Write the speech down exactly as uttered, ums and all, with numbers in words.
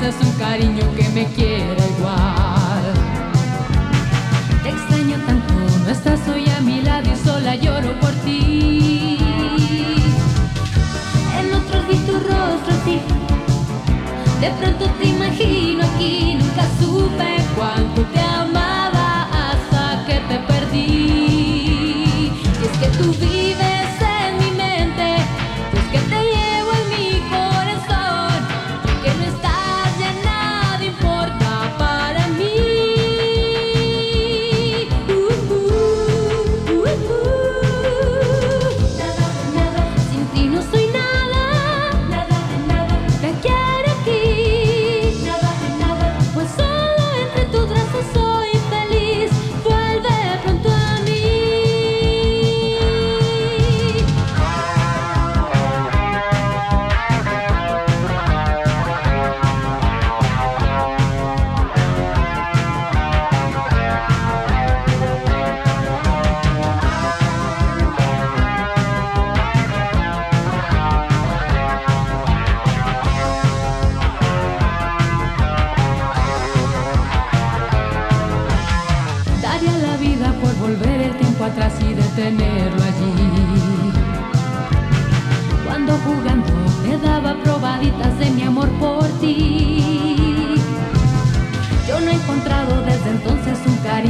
encuentres un cariño que me quiera igual. Te extraño tanto, no estás hoy a mi lado y sola lloro por ti. En otros vi tu rostro así, de pronto te imagino aquí. Nunca supe cuánto te amaba hasta que te perdí. Y es que tú vives en mi mente, y es que te llevo en mi corazón, y que no estás ya nada importa para mí. Uh, uh, uh, uh. Nada de nada, sin ti no soy nada. Nada de nada, te quiero aquí. Nada de nada, pues solo entre tus brazos soy feliz. Vuelve pronto a mí. Daría la vida por volver el tiempo atrás y detenerlo allí. Cuando jugando te daba probaditas de mi amor por ti. Yo no he encontrado desde entonces un cariño